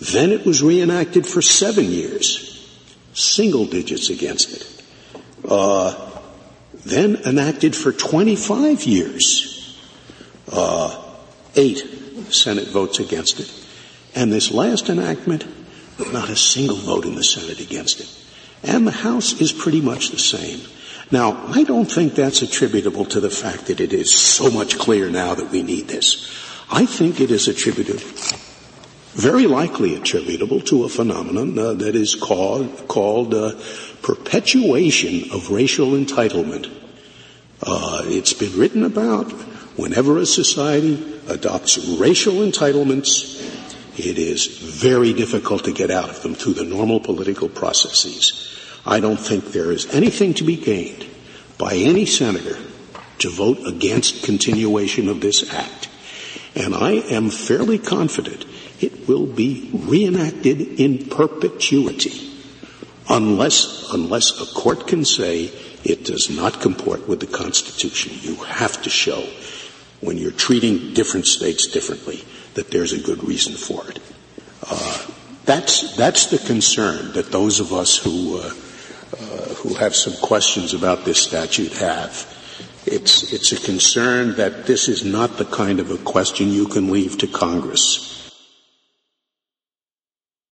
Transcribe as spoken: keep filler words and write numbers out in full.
Then it was reenacted for seven years, single digits against it. Uh, then enacted for twenty-five years, uh, eight Senate votes against it. And this last enactment, not a single vote in the Senate against it. And the House is pretty much the same. Now, I don't think that's attributable to the fact that it is so much clearer now that we need this. I think it is attributed, very likely attributable to a phenomenon uh, that is called, called uh, perpetuation of racial entitlement. Uh, it's been written about whenever a society adopts racial entitlements, it is very difficult to get out of them through the normal political processes. I don't think there is anything to be gained by any senator to vote against continuation of this act. And I am fairly confident it will be reenacted in perpetuity unless, unless a court can say it does not comport with the Constitution. You have to show, when you're treating different states differently, that there's a good reason for it. Uh, that's, that's the concern that those of us who, uh, uh, who have some questions about this statute have. It's, it's a concern that this is not the kind of a question you can leave to Congress.